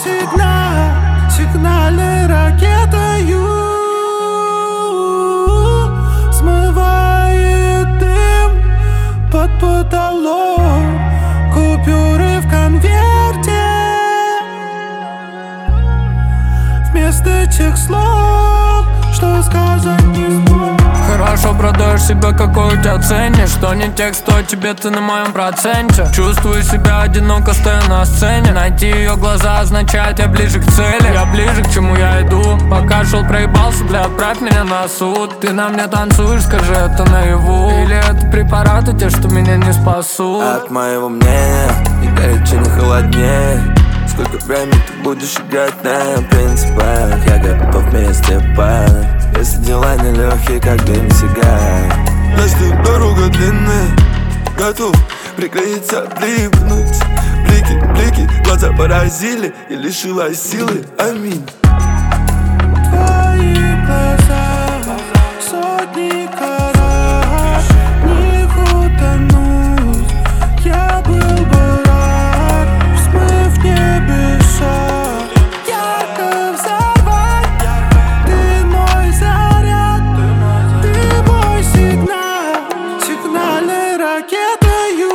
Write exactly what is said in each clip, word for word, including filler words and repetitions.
сигнал, сигнальной ракетою смывает дым под потолок, купюры в конверте вместо тех слов, что сказать не смог. Хорошо продаешь себя, какой у тебя ценишь. Что не текст, то тебе ты на моем проценте. Чувствую себя одиноко, стоя на сцене. Найти ее глаза означает, я ближе к цели. Я ближе, к чему я иду. Пока шел, проебался, бля, отправь меня на суд. Ты на мне танцуешь, скажи это наяву. Или это препараты те, что меня не спасут. От моего мнения ни горячее, ни холоднее. Сколько времени ты будешь играть на принципах? Я готов вместе падать, если дела нелегкие, как дым сигарет. Если дорога длинная, готов приклеиться, припнуть. Блики, блики, глаза поразили и лишила силы, аминь. Твои глаза, сотни карат, в них утонуть. Я был бы рад, взмыв небеса, ярко взорвать. Ты мой заряд, ты мой сигнал, сигнальной ракетою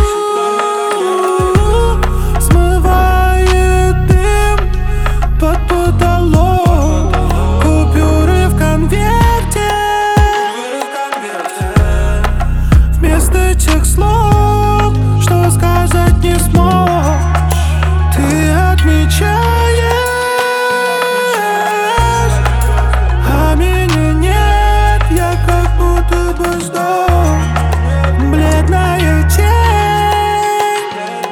смывает дым под потолок, купюры в конверте вместо тех слов, что сказать не смог. Ты отмечаешь, а меня нет. Я как будто бы сдох, бледная тень.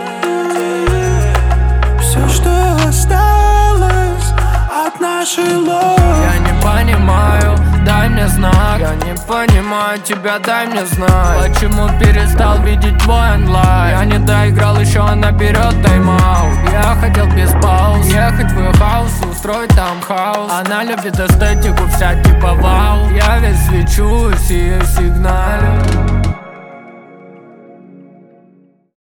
Все, что осталось от нашей ложи. Я не понимаю, дай мне знак. Я не понимаю тебя, дай мне знать. Почему перестал видеть твой онлайн? Я не доиграл еще, она берет тайм-аут. Я хотел без пауз ехать в ее хаус и устроить там хаос. Она любит эстетику, вся типа вау. Я весь свечусь, ее сигналю.